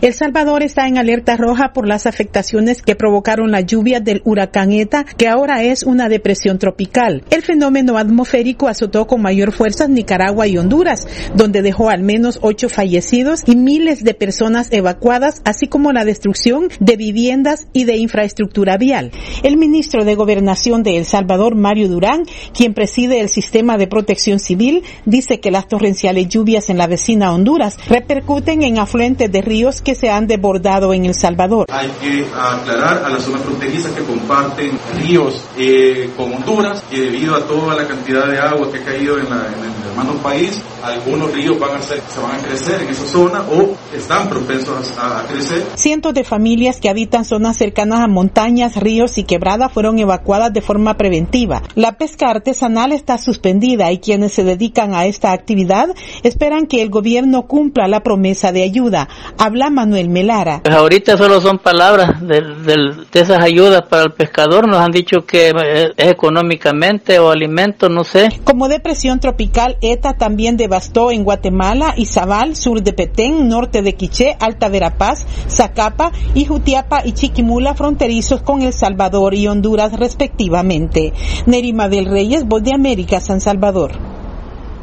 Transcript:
El Salvador está en alerta roja por las afectaciones que provocaron la lluvia del huracán ETA, que ahora es una depresión tropical. El fenómeno atmosférico azotó con mayor fuerza Nicaragua y Honduras, donde dejó al menos 8 fallecidos y miles de personas evacuadas, así como la destrucción de viviendas y de infraestructura vial. El ministro de Gobernación de El Salvador, Mario Durán, quien preside el sistema de protección civil, dice que las torrenciales lluvias en la vecina Honduras repercuten en afluentes de ríos que se han desbordado en El Salvador. Hay que aclarar a las zonas fronterizas que comparten ríos con Honduras, que debido a toda la cantidad de agua que ha caído en el hermano país, algunos ríos se van a crecer en esa zona o están propensos a crecer. Cientos de familias que habitan zonas cercanas a montañas, ríos y quebradas fueron evacuadas de forma preventiva. La pesca artesanal está suspendida y quienes se dedican a esta actividad esperan que el gobierno cumpla la promesa de ayuda. Habla Manuel Melara. Pues ahorita solo son palabras de esas ayudas para el pescador. Nos han dicho que es económicamente o alimentos, no sé. Como depresión tropical, ETA también devastó en Guatemala, Izabal, sur de Petén, norte de Quiché, Alta Verapaz, Zacapa y Jutiapa y Chiquimula, fronterizos con El Salvador y Honduras respectivamente. Nerima del Reyes, Voz de América, San Salvador.